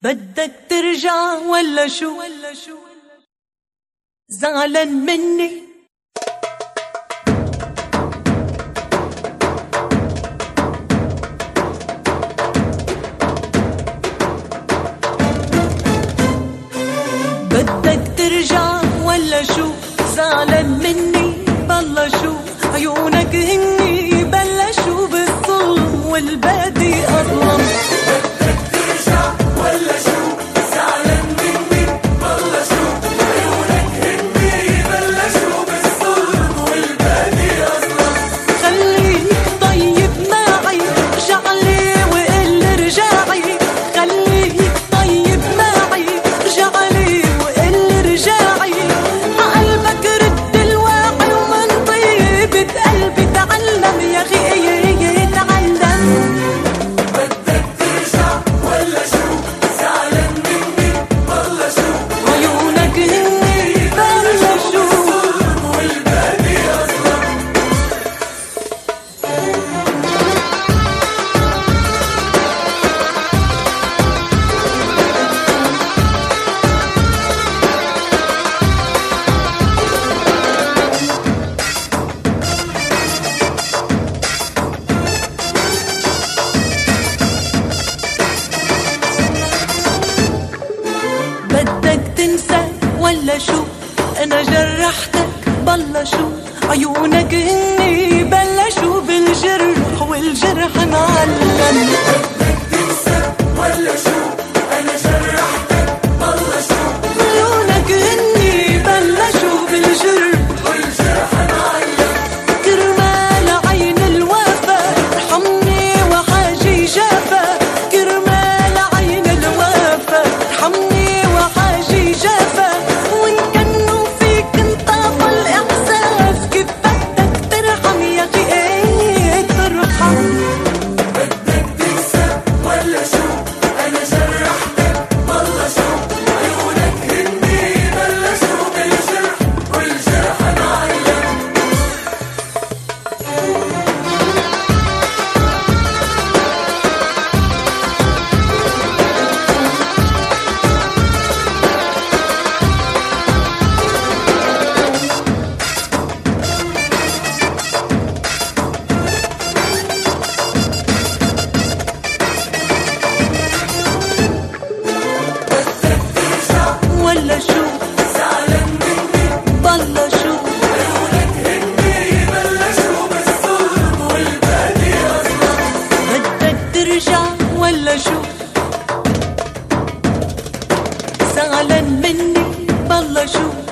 بدك ترجع ولا شو؟ زعلان مني؟ بدك ترجع ولا شو؟ زعلان مني؟ بالله شو عيونك هني بلشوا بالظلم والبادي أظلم. بدك ترجع ولا شو؟ زعلان مني؟ بالله شو عيونك هني بلشوا بالظلم والبادي أظلم. خليك طيب معي ارجعلي وقل رجعي، خليك طيب معي ارجعلي وقل رجعي، عقلبك رد الواعي ومن طيبة قلبي تعلم يا أخي تعلم. بدك ترجع ولا شو؟ زعلان مني؟ بالله شو عيونك هني بلشوا بالظلم والبادي أظلم. بدك تنسى ولا شو؟ أنا جرحتك بالله شو عيونك هني بلشوا بالجرح والجرح معلم. بدك تنسى ولا شو؟ أنا جرحتك بالله شو عيونك هني بلشوا بالجرح والجرح معلم. كرمال عين الوفا ارحمني وحاجي جافا، كرمال عين الوفا ارحمني وحاجي جافا، وإن كانوا فيك انطاف الإحساس كيف بدك ترحم يا أخي ترحم. بدك تنسى ولا شو؟ أنا جرحتك بالله شو عيونك هني بلشوا بالجرح والجرح معلم. ولا شو؟ زعلان مني؟ بالله شو عيونك هني بلشوا بالظلم والبادي أظلم. بدك ترجع ولا شو؟ زعلان مني؟ بالله شو